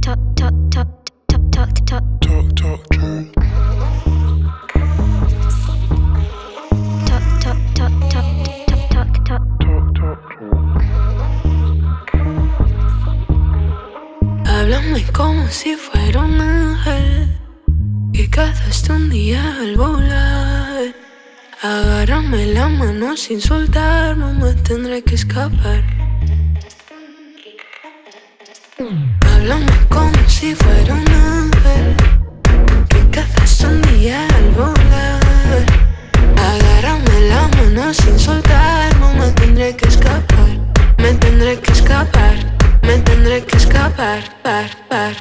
Háblame como si fuera un ángel que cazaste un día al volar. Agárrame la mano sin soltar, no me tendré que escapar. Háblame como si fuera un ángel que cazaste un día al volar. Agárrame la mano sin soltar, no me tendré que escapar. Me tendré que escapar, me tendré que escapar, par.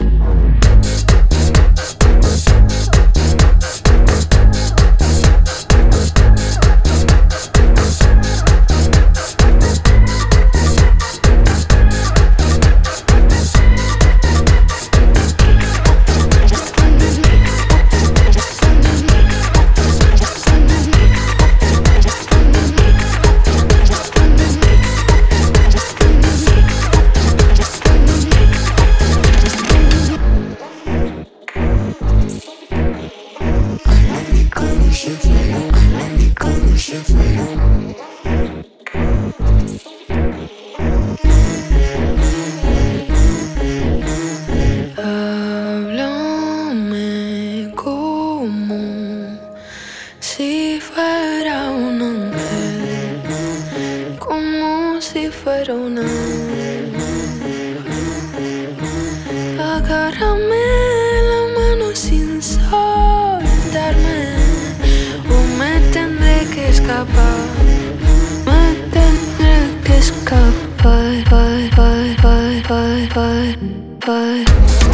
Háblame como si fuera un ángel, como si fuera un ángel. Agárrame la mano sin soltarme, o me tendré que escapar. Me tendré que escapar, par.